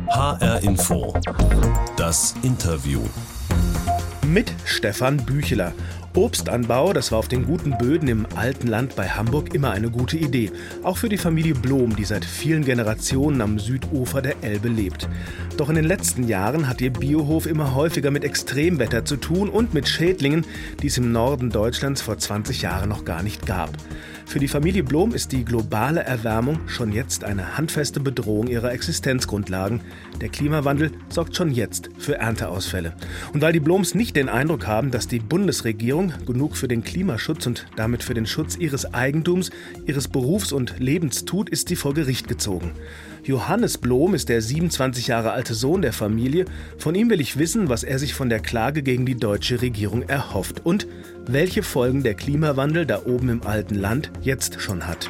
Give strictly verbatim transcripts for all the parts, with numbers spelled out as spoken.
H R Info. Das Interview. Mit Stefan Bücheler. Obstanbau, das war auf den guten Böden im alten Land bei Hamburg immer eine gute Idee. Auch für die Familie Blom, die seit vielen Generationen am Südufer der Elbe lebt. Doch in den letzten Jahren hat ihr Biohof immer häufiger mit Extremwetter zu tun und mit Schädlingen, die es im Norden Deutschlands vor zwanzig Jahren noch gar nicht gab. Für die Familie Blom ist die globale Erwärmung schon jetzt eine handfeste Bedrohung ihrer Existenzgrundlagen. Der Klimawandel sorgt schon jetzt für Ernteausfälle. Und weil die Bloms nicht den Eindruck haben, dass die Bundesregierung genug für den Klimaschutz und damit für den Schutz ihres Eigentums, ihres Berufs und Lebens tut, ist sie vor Gericht gezogen. Johannes Blom ist der siebenundzwanzig Jahre alte Sohn der Familie. Von ihm will ich wissen, was er sich von der Klage gegen die deutsche Regierung erhofft und welche Folgen der Klimawandel da oben im alten Land jetzt schon hat.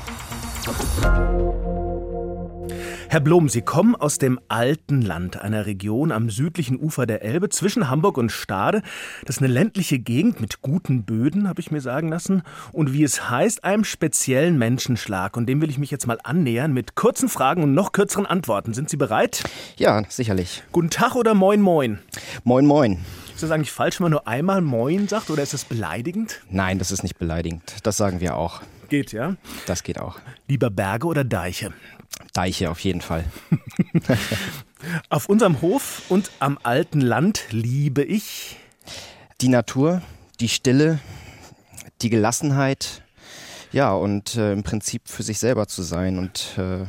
Herr Blom, Sie kommen aus dem alten Land, einer Region am südlichen Ufer der Elbe zwischen Hamburg und Stade. Das ist eine ländliche Gegend mit guten Böden, habe ich mir sagen lassen. Und wie es heißt, einem speziellen Menschenschlag. Und dem will ich mich jetzt mal annähern mit kurzen Fragen und noch kürzeren Antworten. Sind Sie bereit? Ja, sicherlich. Guten Tag oder Moin Moin? Moin Moin. Ist das eigentlich falsch, wenn man nur einmal Moin sagt oder ist das beleidigend? Nein, das ist nicht beleidigend. Das sagen wir auch. Geht, ja? Das geht auch. Lieber Berge oder Deiche? Deiche auf jeden Fall. Auf unserem Hof und am alten Land liebe ich die Natur, die Stille, die Gelassenheit, ja, und äh, im Prinzip für sich selber zu sein und äh,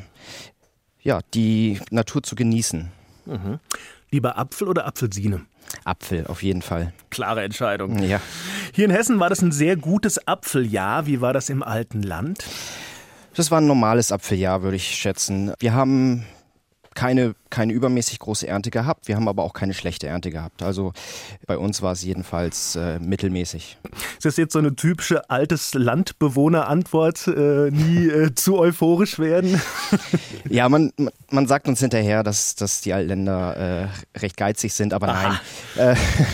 ja, die Natur zu genießen. Mhm. Lieber Apfel oder Apfelsine? Apfel, auf jeden Fall. Klare Entscheidung. Ja. Hier in Hessen war das ein sehr gutes Apfeljahr. Wie war das im alten Land? Das war ein normales Apfeljahr, würde ich schätzen. Wir haben keine, keine übermäßig große Ernte gehabt, wir haben aber auch keine schlechte Ernte gehabt. Also bei uns war es jedenfalls äh, mittelmäßig. Ist das jetzt so eine typische altes Landbewohner-Antwort, äh, nie äh, zu euphorisch werden? Ja, man, man sagt uns hinterher, dass, dass die Altländer äh, recht geizig sind, aber Aha. nein. Äh,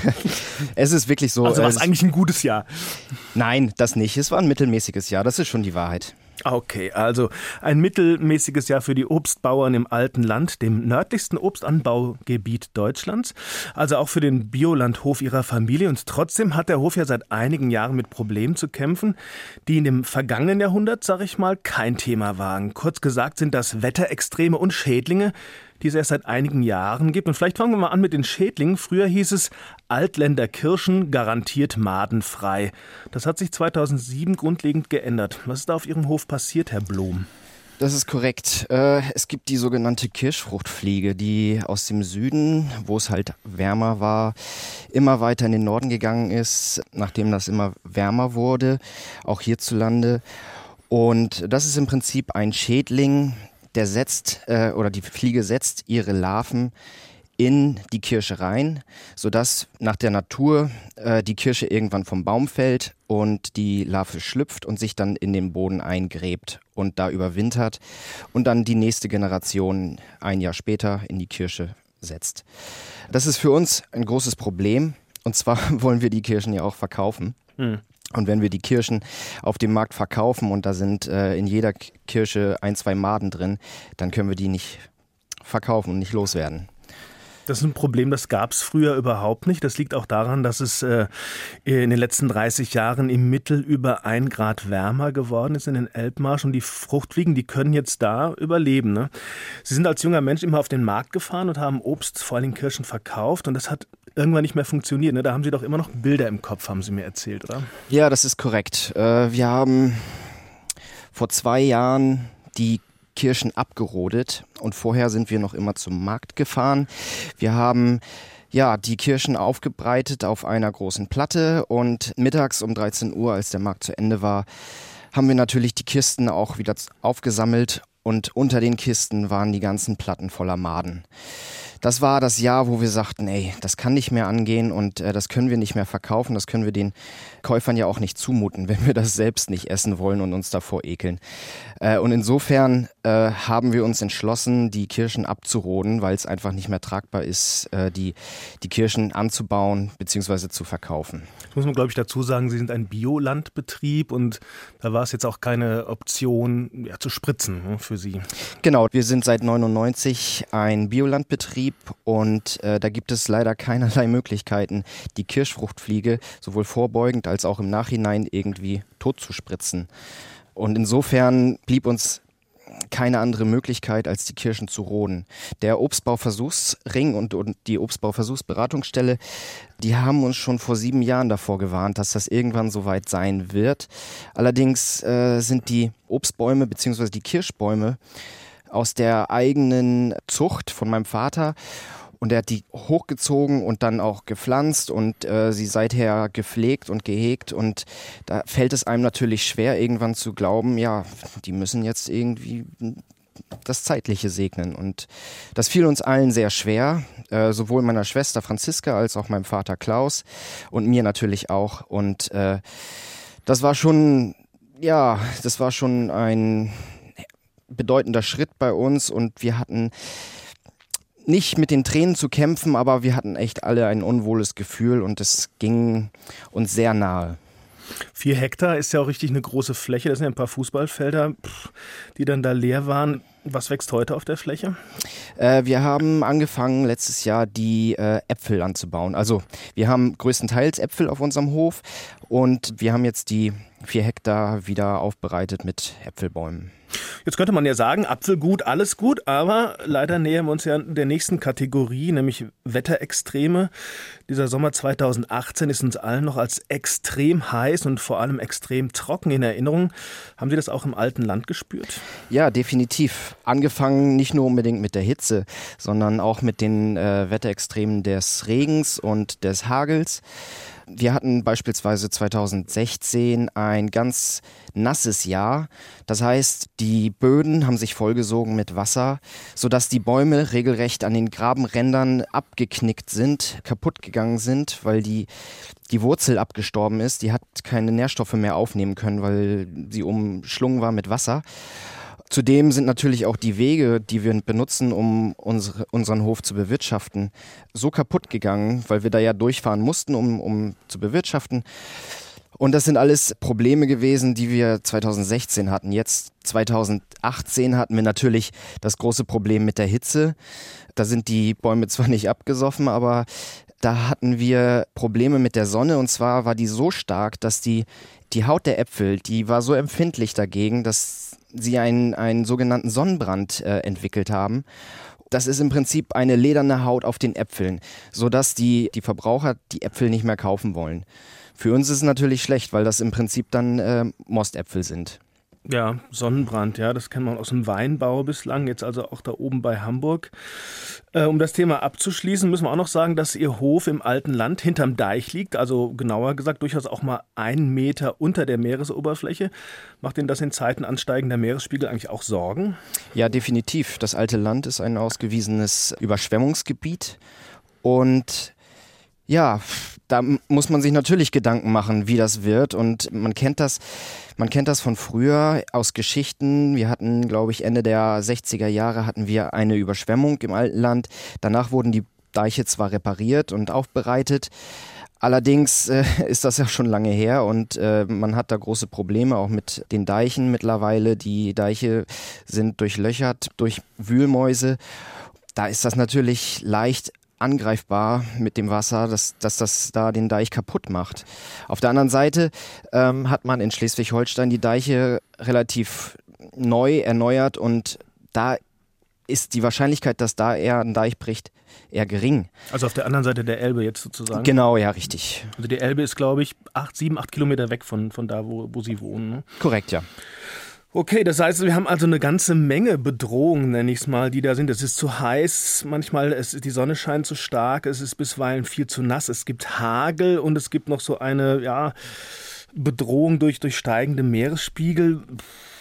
es ist wirklich so. Also war es äh, eigentlich ein gutes Jahr? Nein, das nicht. Es war ein mittelmäßiges Jahr, das ist schon die Wahrheit. Okay, also ein mittelmäßiges Jahr für die Obstbauern im alten Land, dem nördlichsten Obstanbaugebiet Deutschlands, also auch für den Biolandhof ihrer Familie. Und trotzdem hat der Hof ja seit einigen Jahren mit Problemen zu kämpfen, die in dem vergangenen Jahrhundert, sag ich mal, kein Thema waren. Kurz gesagt sind das Wetterextreme und Schädlinge, die es erst seit einigen Jahren gibt. Und vielleicht fangen wir mal an mit den Schädlingen. Früher hieß es Altländer Kirschen garantiert madenfrei. Das hat sich zweitausendsieben grundlegend geändert. Was ist da auf Ihrem Hof passiert, Herr Blom? Das ist korrekt. Es gibt die sogenannte Kirschfruchtfliege, die aus dem Süden, wo es halt wärmer war, immer weiter in den Norden gegangen ist, nachdem das immer wärmer wurde, auch hierzulande. Und das ist im Prinzip ein Schädling, der setzt, äh, oder die Fliege setzt ihre Larven in die Kirsche rein, sodass nach der Natur äh, die Kirsche irgendwann vom Baum fällt und die Larve schlüpft und sich dann in den Boden eingräbt und da überwintert und dann die nächste Generation ein Jahr später in die Kirsche setzt. Das ist für uns ein großes Problem, und zwar wollen wir die Kirschen ja auch verkaufen. Hm. Und wenn wir die Kirschen auf dem Markt verkaufen und da sind äh, in jeder Kirsche ein, zwei Maden drin, dann können wir die nicht verkaufen und nicht loswerden. Das ist ein Problem, das gab es früher überhaupt nicht. Das liegt auch daran, dass es äh, in den letzten dreißig Jahren im Mittel über ein Grad wärmer geworden ist in den Elbmarsch. Und die Fruchtfliegen, die können jetzt da überleben. Ne? Sie sind als junger Mensch immer auf den Markt gefahren und haben Obst, vor allem Kirschen, verkauft. Und das hat irgendwann nicht mehr funktioniert. Ne? Da haben Sie doch immer noch Bilder im Kopf, haben Sie mir erzählt, oder? Ja, das ist korrekt. Äh, wir haben vor zwei Jahren die Kirschen abgerodet und vorher sind wir noch immer zum Markt gefahren. Wir haben ja die Kirschen aufgebreitet auf einer großen Platte und mittags um dreizehn Uhr, als der Markt zu Ende war, haben wir natürlich die Kisten auch wieder aufgesammelt und unter den Kisten waren die ganzen Platten voller Maden. Das war das Jahr, wo wir sagten, ey, das kann nicht mehr angehen und äh, das können wir nicht mehr verkaufen, das können wir den Käufern ja auch nicht zumuten, wenn wir das selbst nicht essen wollen und uns davor ekeln. Äh, und insofern äh, haben wir uns entschlossen, die Kirschen abzuroden, weil es einfach nicht mehr tragbar ist, äh, die, die Kirschen anzubauen bzw. zu verkaufen. Das muss man, glaube ich, dazu sagen, Sie sind ein Biolandbetrieb und da war es jetzt auch keine Option, ja, zu spritzen, ne, für Sie. Genau, wir sind seit neunundneunzig ein Biolandbetrieb und äh, da gibt es leider keinerlei Möglichkeiten, die Kirschfruchtfliege sowohl vorbeugend als auch im Nachhinein irgendwie tot zu spritzen. Und insofern blieb uns keine andere Möglichkeit, als die Kirschen zu roden. Der Obstbauversuchsring und, und die Obstbauversuchsberatungsstelle, die haben uns schon vor sieben Jahren davor gewarnt, dass das irgendwann soweit sein wird. Allerdings äh, sind die Obstbäume bzw. die Kirschbäume aus der eigenen Zucht von meinem Vater und er hat die hochgezogen und dann auch gepflanzt und äh, sie seither gepflegt und gehegt und da fällt es einem natürlich schwer, irgendwann zu glauben, ja, die müssen jetzt irgendwie das Zeitliche segnen und das fiel uns allen sehr schwer, äh, sowohl meiner Schwester Franziska als auch meinem Vater Klaus und mir natürlich auch und äh, das war schon, ja, das war schon ein bedeutender Schritt bei uns und wir hatten nicht mit den Tränen zu kämpfen, aber wir hatten echt alle ein unwohles Gefühl und es ging uns sehr nahe. Vier Hektar ist ja auch richtig eine große Fläche. Das sind ja ein paar Fußballfelder, die dann da leer waren. Was wächst heute auf der Fläche? Äh, wir haben angefangen letztes Jahr die äh, Äpfel anzubauen. Also wir haben größtenteils Äpfel auf unserem Hof und wir haben jetzt die vier Hektar wieder aufbereitet mit Äpfelbäumen. Jetzt könnte man ja sagen, Apfelgut, alles gut, aber leider nähern wir uns ja der nächsten Kategorie, nämlich Wetterextreme. Dieser Sommer zweitausendachtzehn ist uns allen noch als extrem heiß und vor allem extrem trocken in Erinnerung. Haben Sie das auch im alten Land gespürt? Ja, definitiv. Angefangen nicht nur unbedingt mit der Hitze, sondern auch mit den äh, Wetterextremen des Regens und des Hagels. Wir hatten beispielsweise zweitausendsechzehn ein ganz nasses Jahr. Das heißt, die Böden haben sich vollgesogen mit Wasser, sodass die Bäume regelrecht an den Grabenrändern abgeknickt sind, kaputt gegangen sind, weil die, die Wurzel abgestorben ist. Die hat keine Nährstoffe mehr aufnehmen können, weil sie umschlungen war mit Wasser. Zudem sind natürlich auch die Wege, die wir benutzen, um unsere, unseren Hof zu bewirtschaften, so kaputt gegangen, weil wir da ja durchfahren mussten, um, um zu bewirtschaften. Und das sind alles Probleme gewesen, die wir zweitausendsechzehn hatten. Jetzt zweitausendachtzehn hatten wir natürlich das große Problem mit der Hitze. Da sind die Bäume zwar nicht abgesoffen, aber da hatten wir Probleme mit der Sonne. Und zwar war die so stark, dass die, die Haut der Äpfel, die war so empfindlich dagegen, dass sie einen, einen sogenannten Sonnenbrand äh, entwickelt haben. Das ist im Prinzip eine lederne Haut auf den Äpfeln, sodass die, die Verbraucher die Äpfel nicht mehr kaufen wollen. Für uns ist es natürlich schlecht, weil das im Prinzip dann äh, Mostäpfel sind. Ja, Sonnenbrand, ja, das kennt man aus dem Weinbau bislang, jetzt also auch da oben bei Hamburg. Äh, um das Thema abzuschließen, müssen wir auch noch sagen, dass Ihr Hof im alten Land hinterm Deich liegt, also genauer gesagt durchaus auch mal einen Meter unter der Meeresoberfläche. Macht Ihnen das in Zeiten ansteigender Meeresspiegel eigentlich auch Sorgen? Ja, definitiv. Das alte Land ist ein ausgewiesenes Überschwemmungsgebiet und ja, da muss man sich natürlich Gedanken machen, wie das wird und man kennt das, man kennt das von früher aus Geschichten. Wir hatten, glaube ich, Ende der sechziger Jahre hatten wir eine Überschwemmung im alten Land. Danach wurden die Deiche zwar repariert und aufbereitet, allerdings äh, ist das ja schon lange her und äh, man hat da große Probleme auch mit den Deichen mittlerweile. Die Deiche sind durchlöchert durch Wühlmäuse. Da ist das natürlich leicht angreifbar mit dem Wasser, dass, dass das da den Deich kaputt macht. Auf der anderen Seite ähm, hat man in Schleswig-Holstein die Deiche relativ neu erneuert und da ist die Wahrscheinlichkeit, dass da eher ein Deich bricht, eher gering. Also auf der anderen Seite der Elbe jetzt sozusagen? Genau, ja, richtig. Also die Elbe ist, glaube ich, acht, sieben, acht Kilometer weg von, von da, wo, wo Sie wohnen. Ne? Korrekt, ja. Okay, das heißt, wir haben also eine ganze Menge Bedrohungen, nenne ich es mal, die da sind. Es ist zu heiß, manchmal ist die Sonne scheint zu stark, es ist bisweilen viel zu nass, es gibt Hagel und es gibt noch so eine ja, Bedrohung durch, durch steigende Meeresspiegel.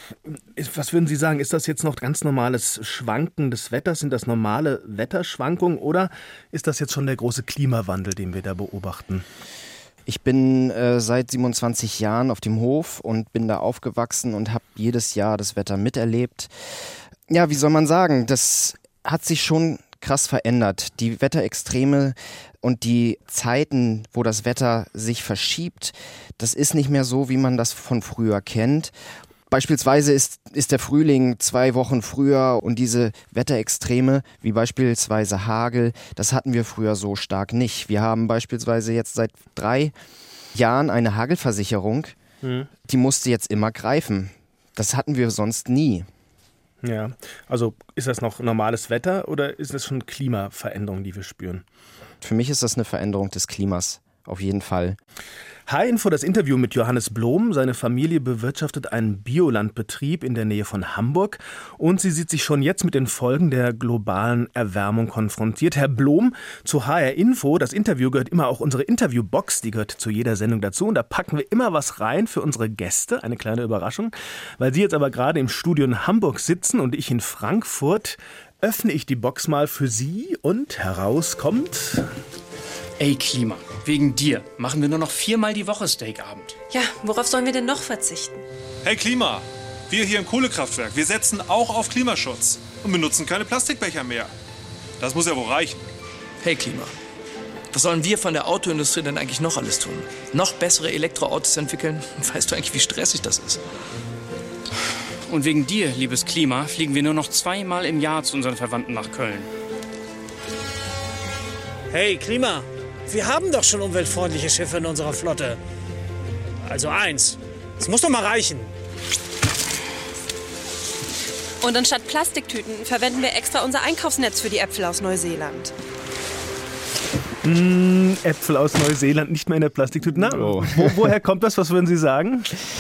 Was würden Sie sagen, ist das jetzt noch ganz normales Schwanken des Wetters? Sind das normale Wetterschwankungen oder ist das jetzt schon der große Klimawandel, den wir da beobachten? Ich bin äh, seit siebenundzwanzig Jahren auf dem Hof und bin da aufgewachsen und habe jedes Jahr das Wetter miterlebt. Ja, wie soll man sagen, das hat sich schon krass verändert. Die Wetterextreme und die Zeiten, wo das Wetter sich verschiebt, das ist nicht mehr so, wie man das von früher kennt. Beispielsweise ist, ist der Frühling zwei Wochen früher und diese Wetterextreme, wie beispielsweise Hagel, das hatten wir früher so stark nicht. Wir haben beispielsweise jetzt seit drei Jahren eine Hagelversicherung, mhm. die musste jetzt immer greifen. Das hatten wir sonst nie. Ja, also ist das noch normales Wetter oder ist das schon Klimaveränderung, die wir spüren? Für mich ist das eine Veränderung des Klimas, auf jeden Fall. H-Info, das Interview mit Johannes Blom. Seine Familie bewirtschaftet einen Biolandbetrieb in der Nähe von Hamburg und sie sieht sich schon jetzt mit den Folgen der globalen Erwärmung konfrontiert. Herr Blom, zu H R-Info, das Interview gehört immer auch unsere Interviewbox, die gehört zu jeder Sendung dazu und da packen wir immer was rein für unsere Gäste, eine kleine Überraschung. Weil Sie jetzt aber gerade im Studio in Hamburg sitzen und ich in Frankfurt, öffne ich die Box mal für Sie und heraus kommt... Ey Klima, wegen dir machen wir nur noch viermal die Woche Steakabend. Ja, worauf sollen wir denn noch verzichten? Hey Klima, wir hier im Kohlekraftwerk, wir setzen auch auf Klimaschutz und benutzen keine Plastikbecher mehr. Das muss ja wohl reichen. Hey Klima, was sollen wir von der Autoindustrie denn eigentlich noch alles tun? Noch bessere Elektroautos entwickeln? Weißt du eigentlich, wie stressig das ist? Und wegen dir, liebes Klima, fliegen wir nur noch zweimal im Jahr zu unseren Verwandten nach Köln. Hey Klima, wir haben doch schon umweltfreundliche Schiffe in unserer Flotte. Also eins. Das muss doch mal reichen. Und anstatt Plastiktüten verwenden wir extra unser Einkaufsnetz für die Äpfel aus Neuseeland. Mmh, Äpfel aus Neuseeland, nicht mehr in der Plastiktüte. Na, oh. wo, woher kommt das? Was würden Sie sagen?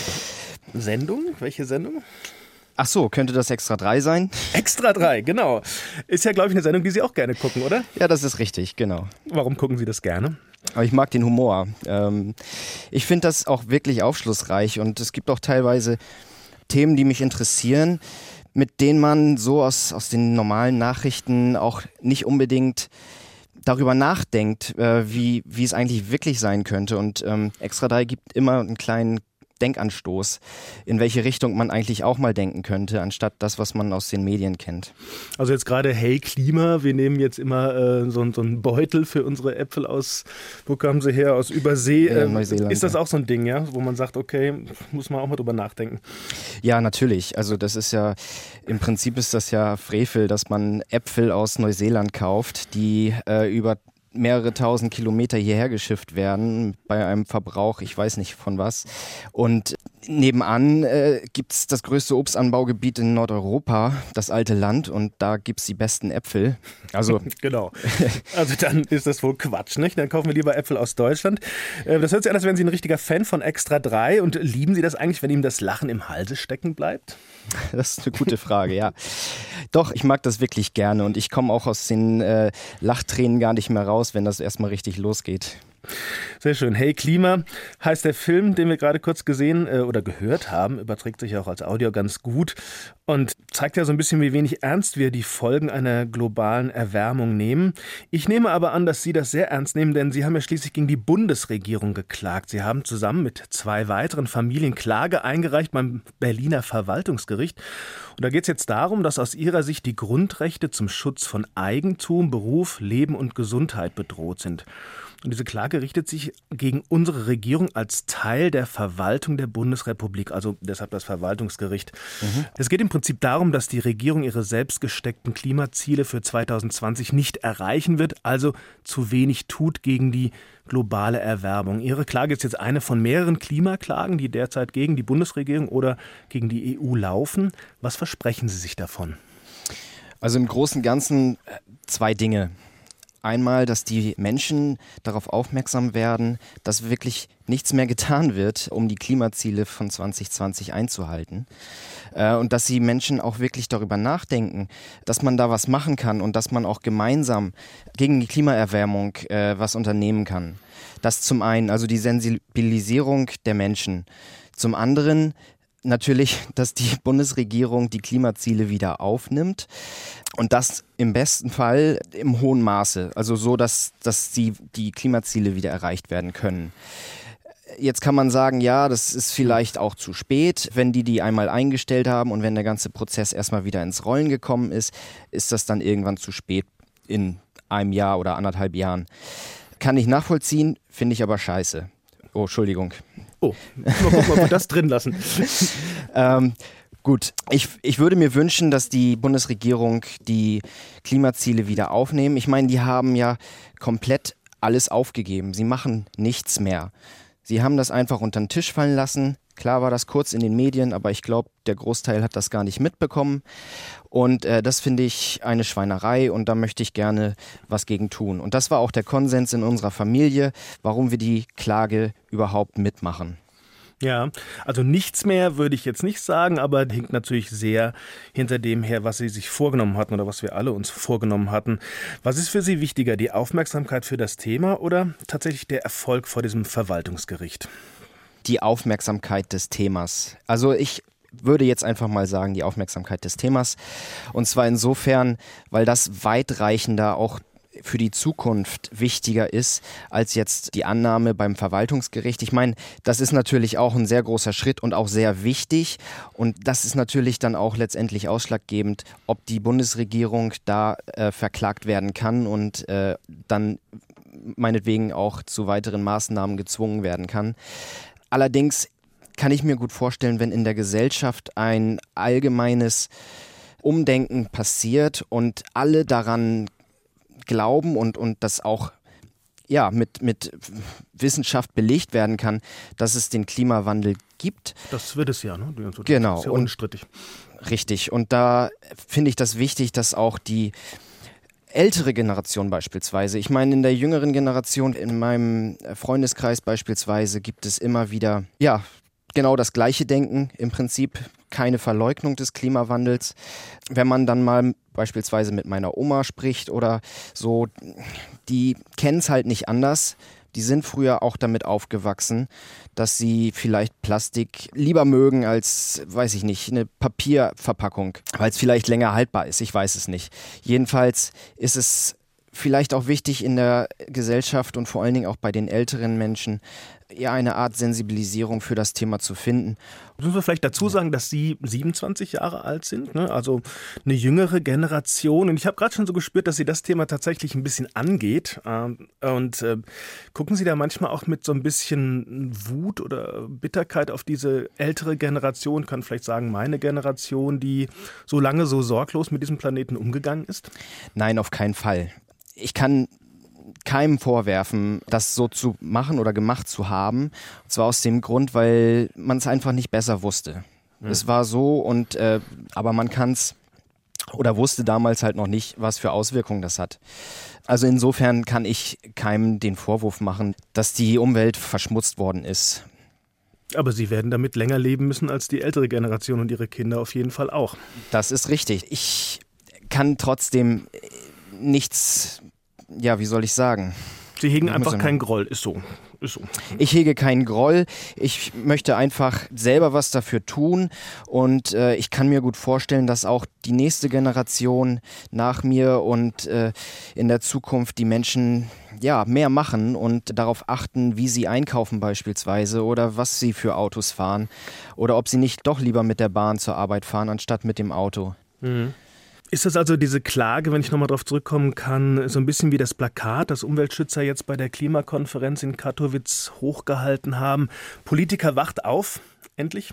Sendung? Welche Sendung? Ach so, könnte das Extra drei sein? Extra drei, genau. Ist ja, glaube ich, eine Sendung, die Sie auch gerne gucken, oder? Ja, das ist richtig, genau. Warum gucken Sie das gerne? Aber ich mag den Humor. Ähm, ich finde das auch wirklich aufschlussreich und es gibt auch teilweise Themen, die mich interessieren, mit denen man so aus, aus den normalen Nachrichten auch nicht unbedingt darüber nachdenkt, äh, wie, wie es eigentlich wirklich sein könnte. Und ähm, Extra drei gibt immer einen kleinen Denkanstoß, in welche Richtung man eigentlich auch mal denken könnte, anstatt das, was man aus den Medien kennt. Also jetzt gerade, hey Klima, wir nehmen jetzt immer äh, so, so einen Beutel für unsere Äpfel aus, wo kamen sie her, aus Übersee. Äh, Neuseeland. Ist das auch so ein Ding, ja, wo man sagt, okay, muss man auch mal drüber nachdenken? Ja, natürlich. Also das ist ja, im Prinzip ist das ja Frevel, dass man Äpfel aus Neuseeland kauft, die äh, über mehrere tausend Kilometer hierher geschifft werden bei einem Verbrauch, ich weiß nicht von was. Und nebenan äh, gibt es das größte Obstanbaugebiet in Nordeuropa, das alte Land, und da gibt es die besten Äpfel. Also genau. Also dann ist das wohl Quatsch, nicht? Dann kaufen wir lieber Äpfel aus Deutschland. Äh, das hört sich an, als wären Sie ein richtiger Fan von Extra drei. Und lieben Sie das eigentlich, wenn Ihnen das Lachen im Halse stecken bleibt? Das ist eine gute Frage, ja. Doch, ich mag das wirklich gerne und ich komme auch aus den äh, Lachtränen gar nicht mehr raus, wenn das erstmal richtig losgeht. Sehr schön. Hey Klima heißt der Film, den wir gerade kurz gesehen äh, oder gehört haben, überträgt sich auch als Audio ganz gut und zeigt ja so ein bisschen, wie wenig ernst wir die Folgen einer globalen Erwärmung nehmen. Ich nehme aber an, dass Sie das sehr ernst nehmen, denn Sie haben ja schließlich gegen die Bundesregierung geklagt. Sie haben zusammen mit zwei weiteren Familien Klage eingereicht beim Berliner Verwaltungsgericht. Und da geht es jetzt darum, dass aus Ihrer Sicht die Grundrechte zum Schutz von Eigentum, Beruf, Leben und Gesundheit bedroht sind. Und diese Klage richtet sich gegen unsere Regierung als Teil der Verwaltung der Bundesrepublik, also deshalb das Verwaltungsgericht. Mhm. Es geht im Prinzip darum, dass die Regierung ihre selbst gesteckten Klimaziele für zweitausendzwanzig nicht erreichen wird, also zu wenig tut gegen die globale Erwärmung. Ihre Klage ist jetzt eine von mehreren Klimaklagen, die derzeit gegen die Bundesregierung oder gegen die E U laufen. Was versprechen Sie sich davon? Also im Großen und Ganzen zwei Dinge. Einmal, dass die Menschen darauf aufmerksam werden, dass wirklich nichts mehr getan wird, um die Klimaziele von zwanzig zwanzig einzuhalten. Äh, und dass die Menschen auch wirklich darüber nachdenken, dass man da was machen kann und dass man auch gemeinsam gegen die Klimaerwärmung äh, was unternehmen kann. Das zum einen, also die Sensibilisierung der Menschen. Zum anderen natürlich, dass die Bundesregierung die Klimaziele wieder aufnimmt und das im besten Fall im hohen Maße, also so, dass, dass die, die Klimaziele wieder erreicht werden können. Jetzt kann man sagen, ja, das ist vielleicht auch zu spät, wenn die die einmal eingestellt haben und wenn der ganze Prozess erstmal wieder ins Rollen gekommen ist, ist das dann irgendwann zu spät in einem Jahr oder anderthalb Jahren. Kann ich nachvollziehen, finde ich aber scheiße. Oh, Entschuldigung. Oh, mal gucken, ob wir das drin lassen. ähm, gut, ich, ich würde mir wünschen, dass die Bundesregierung die Klimaziele wieder aufnehmen. Ich meine, die haben ja komplett alles aufgegeben. Sie machen nichts mehr. Sie haben das einfach unter den Tisch fallen lassen. Klar war das kurz in den Medien, aber ich glaube, der Großteil hat das gar nicht mitbekommen. Und äh, das finde ich eine Schweinerei und da möchte ich gerne was gegen tun. Und das war auch der Konsens in unserer Familie, warum wir die Klage überhaupt mitmachen. Ja, also nichts mehr würde ich jetzt nicht sagen, aber hinkt natürlich sehr hinter dem her, was Sie sich vorgenommen hatten oder was wir alle uns vorgenommen hatten. Was ist für Sie wichtiger, die Aufmerksamkeit für das Thema oder tatsächlich der Erfolg vor diesem Verwaltungsgericht? Die Aufmerksamkeit des Themas. Also ich würde jetzt einfach mal sagen, die Aufmerksamkeit des Themas. Und zwar insofern, weil das weitreichender auch für die Zukunft wichtiger ist als jetzt die Annahme beim Verwaltungsgericht. Ich meine, das ist natürlich auch ein sehr großer Schritt und auch sehr wichtig. Und das ist natürlich dann auch letztendlich ausschlaggebend, ob die Bundesregierung da äh, verklagt werden kann und äh, dann meinetwegen auch zu weiteren Maßnahmen gezwungen werden kann. Allerdings kann ich mir gut vorstellen, wenn in der Gesellschaft ein allgemeines Umdenken passiert und alle daran glauben und, und das auch ja, mit, mit Wissenschaft belegt werden kann, dass es den Klimawandel gibt. Das wird es ja, ne? Das genau. ist ja unstrittig. Und, richtig. Und da finde ich das wichtig, dass auch die ältere Generation beispielsweise, ich meine in der jüngeren Generation, in meinem Freundeskreis beispielsweise, gibt es immer wieder, ja, genau das gleiche Denken im Prinzip, keine Verleugnung des Klimawandels. Wenn man dann mal beispielsweise mit meiner Oma spricht oder so, die kennen es halt nicht anders. Die sind früher auch damit aufgewachsen, dass sie vielleicht Plastik lieber mögen als, weiß ich nicht, eine Papierverpackung, weil es vielleicht länger haltbar ist. Ich weiß es nicht. Jedenfalls ist es vielleicht auch wichtig in der Gesellschaft und vor allen Dingen auch bei den älteren Menschen, ja, eine Art Sensibilisierung für das Thema zu finden. Müssen wir vielleicht dazu sagen, dass Sie siebenundzwanzig Jahre alt sind, ne? Also eine jüngere Generation. Und ich habe gerade schon so gespürt, dass Sie das Thema tatsächlich ein bisschen angeht. Und äh, gucken Sie da manchmal auch mit so ein bisschen Wut oder Bitterkeit auf diese ältere Generation, kann vielleicht sagen meine Generation, die so lange so sorglos mit diesem Planeten umgegangen ist? Nein, auf keinen Fall. Ich kann keinem vorwerfen, das so zu machen oder gemacht zu haben. Und zwar aus dem Grund, weil man es einfach nicht besser wusste. Mhm. Es war so und äh, aber man kann es oder wusste damals halt noch nicht, was für Auswirkungen das hat. Also insofern kann ich keinem den Vorwurf machen, dass die Umwelt verschmutzt worden ist. Aber Sie werden damit länger leben müssen als die ältere Generation und Ihre Kinder auf jeden Fall auch. Das ist richtig. Ich kann trotzdem nichts, ja, wie soll ich sagen? Sie hegen einfach keinen Groll, ist so. Ist so. Ich hege keinen Groll. Ich möchte einfach selber was dafür tun und äh, ich kann mir gut vorstellen, dass auch die nächste Generation nach mir und äh, in der Zukunft die Menschen ja mehr machen und darauf achten, wie sie einkaufen beispielsweise oder was sie für Autos fahren oder ob sie nicht doch lieber mit der Bahn zur Arbeit fahren, anstatt mit dem Auto. Mhm. Ist das also diese Klage, wenn ich nochmal darauf zurückkommen kann, so ein bisschen wie das Plakat, das Umweltschützer jetzt bei der Klimakonferenz in Katowice hochgehalten haben? Politiker wacht auf, endlich?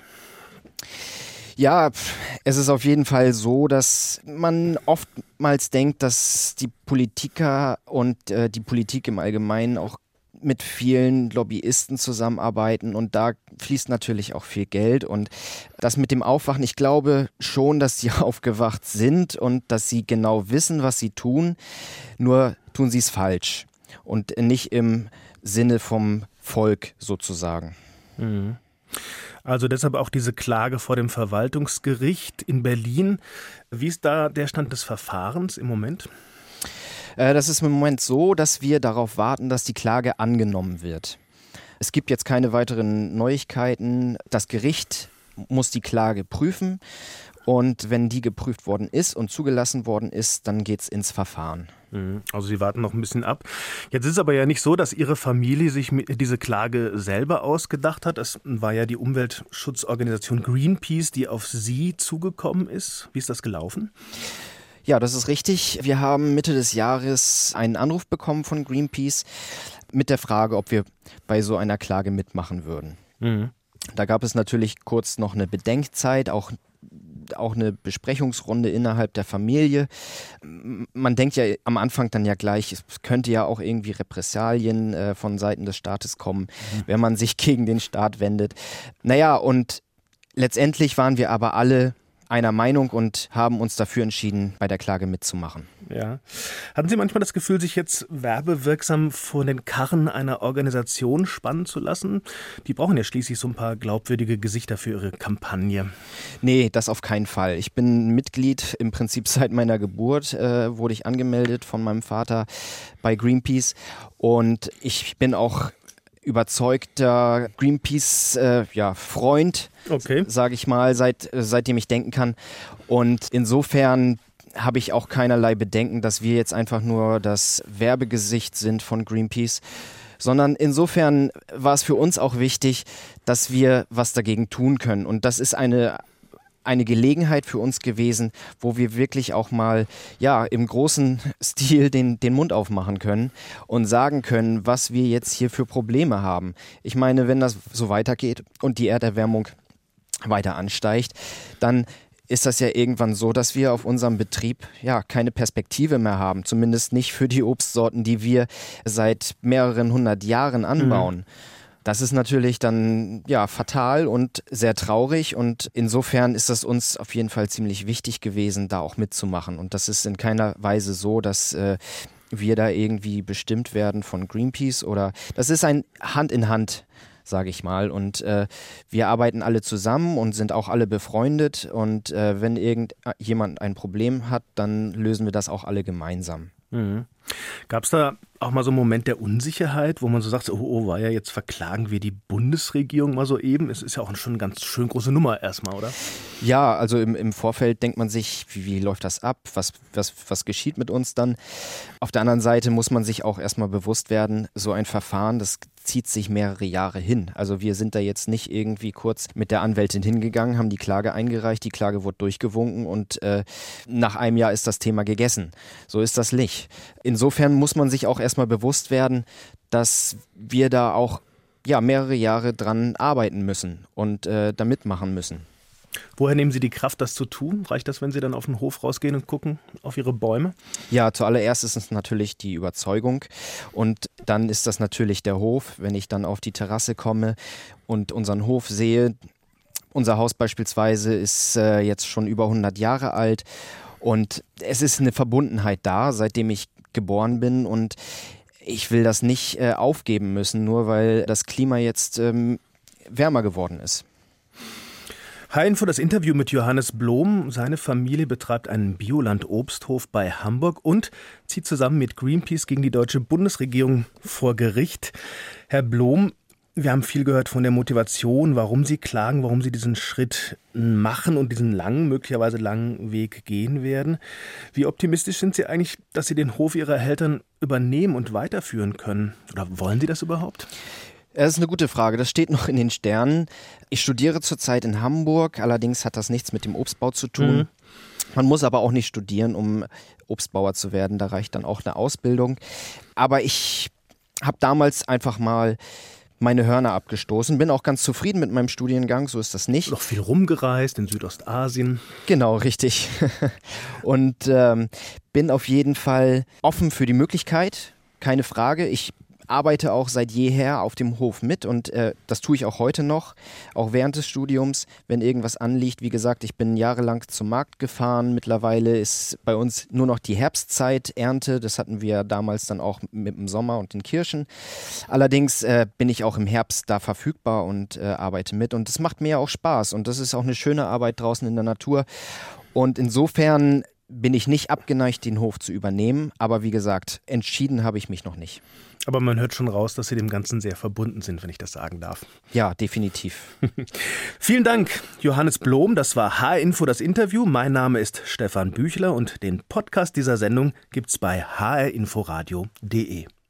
Ja, es ist auf jeden Fall so, dass man oftmals denkt, dass die Politiker und äh, die Politik im Allgemeinen auch mit vielen Lobbyisten zusammenarbeiten und da fließt natürlich auch viel Geld und das mit dem Aufwachen, ich glaube schon, dass sie aufgewacht sind und dass sie genau wissen, was sie tun, nur tun sie es falsch und nicht im Sinne vom Volk sozusagen. Mhm. Also deshalb auch diese Klage vor dem Verwaltungsgericht in Berlin. Wie ist da der Stand des Verfahrens im Moment? Das ist im Moment so, dass wir darauf warten, dass die Klage angenommen wird. Es gibt jetzt keine weiteren Neuigkeiten. Das Gericht muss die Klage prüfen. Und wenn die geprüft worden ist und zugelassen worden ist, dann geht's ins Verfahren. Also Sie warten noch ein bisschen ab. Jetzt ist es aber ja nicht so, dass Ihre Familie sich diese Klage selber ausgedacht hat. Es war ja die Umweltschutzorganisation Greenpeace, die auf Sie zugekommen ist. Wie ist das gelaufen? Ja, das ist richtig. Wir haben Mitte des Jahres einen Anruf bekommen von Greenpeace mit der Frage, ob wir bei so einer Klage mitmachen würden. Mhm. Da gab es natürlich kurz noch eine Bedenkzeit, auch auch eine Besprechungsrunde innerhalb der Familie. Man denkt ja am Anfang dann ja gleich, es könnte ja auch irgendwie Repressalien äh, von Seiten des Staates kommen, mhm. wenn man sich gegen den Staat wendet. Naja, und letztendlich waren wir aber alle einer Meinung und haben uns dafür entschieden, bei der Klage mitzumachen. Ja. Hatten Sie manchmal das Gefühl, sich jetzt werbewirksam vor den Karren einer Organisation spannen zu lassen? Die brauchen ja schließlich so ein paar glaubwürdige Gesichter für ihre Kampagne. Nee, das auf keinen Fall. Ich bin Mitglied, im Prinzip seit meiner Geburt äh, wurde ich angemeldet von meinem Vater bei Greenpeace und ich bin auch überzeugter Greenpeace äh, ja, Freund, okay. sage ich mal, seit, seitdem ich denken kann. Und insofern habe ich auch keinerlei Bedenken, dass wir jetzt einfach nur das Werbegesicht sind von Greenpeace, sondern insofern war es für uns auch wichtig, dass wir was dagegen tun können. Und das ist eine eine Gelegenheit für uns gewesen, wo wir wirklich auch mal ja im großen Stil den, den Mund aufmachen können und sagen können, was wir jetzt hier für Probleme haben. Ich meine, wenn das so weitergeht und die Erderwärmung weiter ansteigt, dann ist das ja irgendwann so, dass wir auf unserem Betrieb ja keine Perspektive mehr haben. Zumindest nicht für die Obstsorten, die wir seit mehreren hundert Jahren anbauen. Mhm. Das ist natürlich dann ja fatal und sehr traurig und insofern ist das uns auf jeden Fall ziemlich wichtig gewesen, da auch mitzumachen. Und das ist in keiner Weise so, dass äh, wir da irgendwie bestimmt werden von Greenpeace oder das ist ein Hand in Hand, sage ich mal. Und äh, wir arbeiten alle zusammen und sind auch alle befreundet und äh, wenn irgendjemand ein Problem hat, dann lösen wir das auch alle gemeinsam. Mhm. Gab es da auch mal so einen Moment der Unsicherheit, wo man so sagt, oh, oh, war ja jetzt verklagen wir die Bundesregierung mal so eben? Es ist ja auch schon eine ganz schön große Nummer erstmal, oder? Ja, also im, im Vorfeld denkt man sich, wie, wie läuft das ab? Was, was, was geschieht mit uns dann? Auf der anderen Seite muss man sich auch erstmal bewusst werden, so ein Verfahren, das zieht sich mehrere Jahre hin. Also wir sind da jetzt nicht irgendwie kurz mit der Anwältin hingegangen, haben die Klage eingereicht, die Klage wurde durchgewunken und äh, nach einem Jahr ist das Thema gegessen. So ist das nicht. Insofern muss man sich auch erstmal bewusst werden, dass wir da auch ja, mehrere Jahre dran arbeiten müssen und äh, da mitmachen müssen. Woher nehmen Sie die Kraft, das zu tun? Reicht das, wenn Sie dann auf den Hof rausgehen und gucken auf Ihre Bäume? Ja, zuallererst ist es natürlich die Überzeugung und dann ist das natürlich der Hof. Wenn ich dann auf die Terrasse komme und unseren Hof sehe, unser Haus beispielsweise ist äh, jetzt schon über hundert Jahre alt und es ist eine Verbundenheit da, seitdem ich geboren bin und ich will das nicht äh, aufgeben müssen, nur weil das Klima jetzt ähm, wärmer geworden ist. H-Info, das Interview mit Johannes Blom. Seine Familie betreibt einen Bioland-Obsthof bei Hamburg und zieht zusammen mit Greenpeace gegen die deutsche Bundesregierung vor Gericht. Herr Blom, wir haben viel gehört von der Motivation, warum Sie klagen, warum Sie diesen Schritt machen und diesen langen, möglicherweise langen Weg gehen werden. Wie optimistisch sind Sie eigentlich, dass Sie den Hof Ihrer Eltern übernehmen und weiterführen können? Oder wollen Sie das überhaupt? Das ist eine gute Frage. Das steht noch in den Sternen. Ich studiere zurzeit in Hamburg. Allerdings hat das nichts mit dem Obstbau zu tun. Mhm. Man muss aber auch nicht studieren, um Obstbauer zu werden. Da reicht dann auch eine Ausbildung. Aber ich habe damals einfach mal meine Hörner abgestoßen. Bin auch ganz zufrieden mit meinem Studiengang. So ist das nicht. Noch viel rumgereist in Südostasien. Genau, richtig. Und ähm, bin auf jeden Fall offen für die Möglichkeit. Keine Frage. Ich arbeite auch seit jeher auf dem Hof mit und äh, das tue ich auch heute noch, auch während des Studiums, wenn irgendwas anliegt. Wie gesagt, ich bin jahrelang zum Markt gefahren. Mittlerweile ist bei uns nur noch die Herbstzeit, Ernte. Das hatten wir damals dann auch mit dem Sommer und den Kirschen. Allerdings äh, bin ich auch im Herbst da verfügbar und äh, arbeite mit und das macht mir auch Spaß und das ist auch eine schöne Arbeit draußen in der Natur und insofern bin ich nicht abgeneigt, den Hof zu übernehmen. Aber wie gesagt, entschieden habe ich mich noch nicht. Aber man hört schon raus, dass Sie dem Ganzen sehr verbunden sind, wenn ich das sagen darf. Ja, definitiv. Vielen Dank, Johannes Blom. Das war H R-Info, das Interview. Mein Name ist Stefan Büchler und den Podcast dieser Sendung gibt's bei h r inforadio punkt d e.